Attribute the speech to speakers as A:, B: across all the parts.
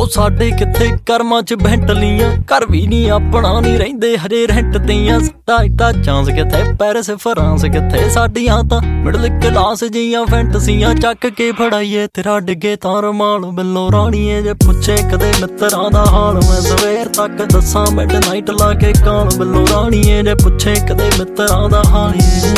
A: ਸਾਡੇ ਕਿੱਥੇ ਕਰਮਾਂ ਚ ਬੈਂਟਲੀਆਂ, ਘਰ ਵੀ ਨੀ ਆਪਣਾ ਨੀ ਰਹਿੰਦੇ ਹਜੇ ਰੈਂਟ ਤੀਆਂ। ਸਾਡਾ ਏਡਾ ਚਾਂਸ ਕਿੱਥੇ, ਪੈਰਿਸ ਫਰਾਂਸ ਕਿੱਥੇ, ਸਾਡੀਆਂ ਤਾਂ ਮਿਡਲ ਕਲਾਸ ਜੀਆਂ ਫੈਂਟਸੀਆਂ। ਚੱਕ ਕੇ ਫੜਾਈਏ ਤੇਰਾ ਡਿੱਗੇ ਤਾਂ ਰੁਮਾਲ ਬਿੱਲੋ ਰਾਣੀਏ, ਜੇ ਪੁੱਛੇ ਕਦੇ ਮਿੱਤਰਾਂ ਦਾ ਹਾਲ ਮੈਂ ਸਵੇਰ ਤੱਕ ਦੱਸਾਂ ਮਿਡਨਾਈਟ ਲਾ ਕੇ ਕਾਲ ਬਿੱਲੋ ਰਾਣੀਏ, ਜੇ ਪੁੱਛੇ ਕਦੇ ਮਿੱਤਰਾਂ ਦਾ ਹਾਲ।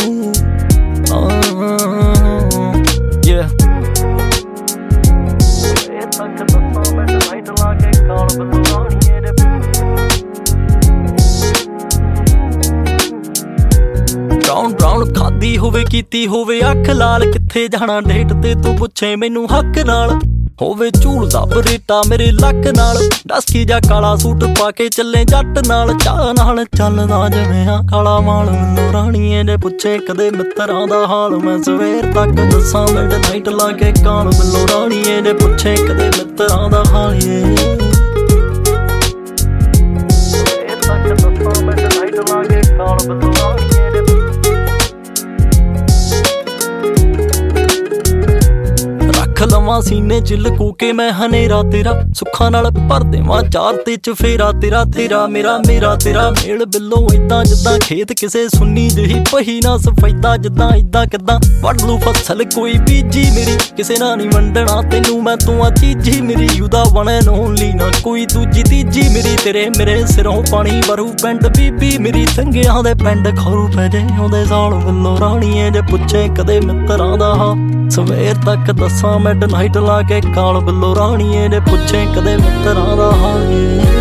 A: ਬਰਾਉਨ ਖਾਦੀ ਹੋਵੇ ਕੀਤੀ ਹੋਵੇ ਅੱਖ ਲਾਲ, ਕਿੱਥੇ ਜਾਣਾ ਡੇਟ ਤੇ ਤੂੰ ਪੁੱਛੇ ਮੈਨੂੰ ਹੱਕ ਨਾਲ। ਹੋਵੇ ਝੂਲਦਾ ਬਰੇਟਾ ਮੇਰੇ ਲੱਕ ਨਾਲ, ਡਸਕੀ ਜਾ ਕਾਲਾ ਸੂਟ ਪਾ ਕੇ ਚੱਲੇ ਜੱਟ ਨਾਲ। ਚਾਹ ਨਾਲ ਚੱਲਦਾ ਜਿਵੇਂ ਆ ਕਾਲਾ ਮਾਲ ਮੈਨੂੰ ਰਾਣੀਏ, ਜੇ ਪੁੱਛੇ ਕਦੇ ਮਿੱਤਰਾਂ ਦਾ ਹਾਲ ਮੈਂ ਸਵੇਰ ਤੱਕ ਦੱਸਾਂ ਮਿਡਨਾਈਟ ਲਾ ਕੇ ਕਾਲ ਬਿੱਲੋ ਰਾਣੀਏ, ਜੇ ਪੁੱਛੇ ਕਦੇ ਮਿੱਤਰਾਂ ਦਾ ਹਾਲ। ਸਵੇਰ ਤੱਕ ਦੱਸਾਂ ਮਿਡਨਾਈਟ ਲਾ ਕੇ ਕਾਲ ਬਿੱਲੋ ਰਾਣੀਏ। ਲਵਾਂ ਸੀਨੇ ਚ ਲਕੂ ਕੇ ਮੈਂ ਹਨੇਰਾ ਤੇਰਾ, ਸੁੱਖਾਂ ਨਾਲ ਭਰ ਦੇਵਾਂ ਚਾਰ ਤੇ ਚਫੇਰਾ ਤੇਰਾ। ਤੇਰਾ ਮੇਰਾ ਮੇਰਾ ਤੇਰਾ ਮੇਲ ਬਿੱਲੋ ਏਦਾਂ ਜਿੱਦਾਂ ਖੇਤ ਕਿਸੇ ਸੁੰਨੀ ਜਿਹੀ ਪਹੀ ਨਾ ਸਫੈਦਾ। ਜਿੱਦਾਂ ਏਦਾਂ ਕਿੱਦਾਂ ਵੱਢ ਲੂ ਫਸਲ ਕੋਈ ਬੀਜੀ ਮੇਰੀ, ਕਿਸੇ ਨਾਲ ਨੀ ਵੰਡਣਾ ਤੈਨੂੰ ਮੈਂ, ਤੂੰ ਆ ਚੀਜੀ ਮੇਰੀ। ਯੂਦਾ ਬਣੇ ਨੋਨਲੀ ਨਾ ਕੋਈ ਦੂਜੀ ਤੀਜੀ ਮੇਰੀ, ਤੇਰੇ ਮੇਰੇ ਸਿਰੋਂ ਪਾਣੀ ਵਰੂ ਪਿੰਡ ਬੀਬੀ ਮੇਰੀ। ਚੰਗਿਆਂ ਦੇ ਪਿੰਡ ਖਰੂ ਪੈ ਜੇ ਆਉਂਦੇ ਸਾਲ ਬਿੱਲੋ ਰਾਣੀਏ, ਜੇ ਪੁੱਛੇ ਕਦੇ ਮਿੱਤਰਾਂ ਦਾ ਸਵੇਰ ਤੱਕ ਦੱਸਾਂ ਮਿਡਨਾਈਟ ਲਾ ਕੇ ਕਾਲ ਬਿੱਲੋ ਰਾਣੀਏ, ਜੇ ਪੁੱਛੇ ਕਦੇ ਮਿੱਤਰਾਂ ਦਾ ਹਾਲ।